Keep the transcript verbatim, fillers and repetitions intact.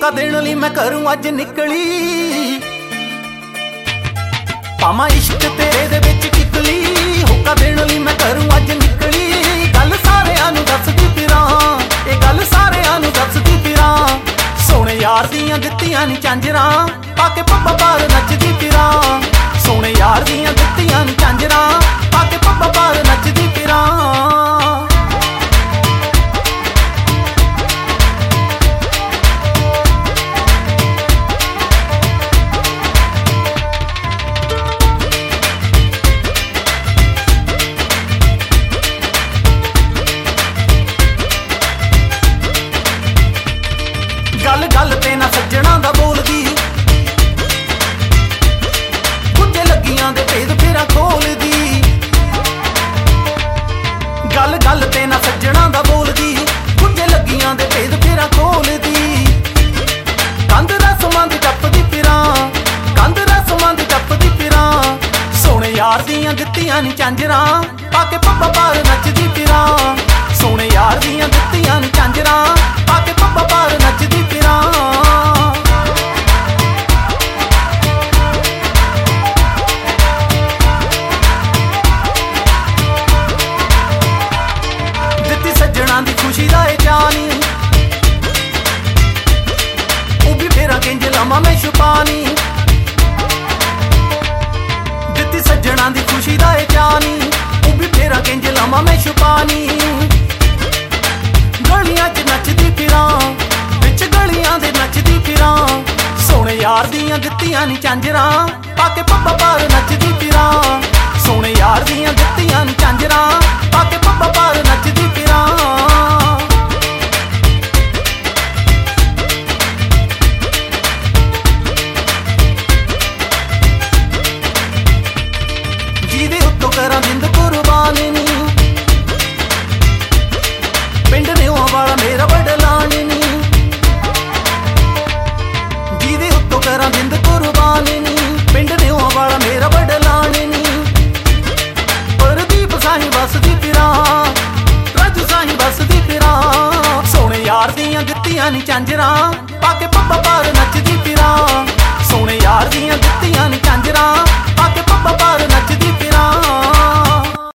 हुक्का देण लई मैं घरों अज निकली। पावां इश्क तेरे दे विच किकली, हुक्का देण लई मैं घरों अज निकली। गल सारिआं नूं दसदी फिरां, ए गल सारिआं नूं दसदी फिरां। सोहणे यार दियां दित्तियां नी झांजरां, पाके पब्बा बार नचदी फिरां। सोहणे यार दियां दित्तियां नी झांजरां, पाके पब्बा बार नचदी फिरां। गल गल ते ना सज्जणा दा बोलदी, गुज्जे लगियां दे भेद फेरा खोलदी। गल गल ते ना सज्जणा दा बोलदी, गुज्जे लगियां दे भेद फेरा खोलदी। कंध रसमां दी टपदी फिरां, कंध रसमां दी टपदी फिरां। सोहणे यार दियां दित्तियां नी झांजरां, पाके पब्बा बार नचदी फिरां। सोहणे यार दियां दित्तियां नी झांजरां, पाके पब्बा बार नचदी फिरां। दित्ती सज्जणा दी खुशी दा ए जानी, ओ भी फेरा किंज लावां मैं छुपानी। दित्ती सज्जणा दी खुशी दा ए जानी, ओ भी फेरा किंज लावां मैं छुपानी। गलियां च नचदी फिरां, विच गलियां दे नचदी फिरां। सोहणे यार दियां दित्तियां नी झांजरां, पाके पब्बा बार नचदी फिरां। सोहणे यार दियां दित्तियां नी झांजरां, पाके पब्बा बार नचदी फिरां। जीदे उत्तों करां जिंद कुर्बान नी, पिंड नेवां वाला मेरा वडलान नी। जीदे उत्तों करां जिंद कुर्बान नी, पिंड नेवां वाला मेरा वडलान नी। परदीप साहीं बसदी फिरां, रज साहीं बसदी फिरां। सोहणे यार दियां दित्तियां नी झांजरां,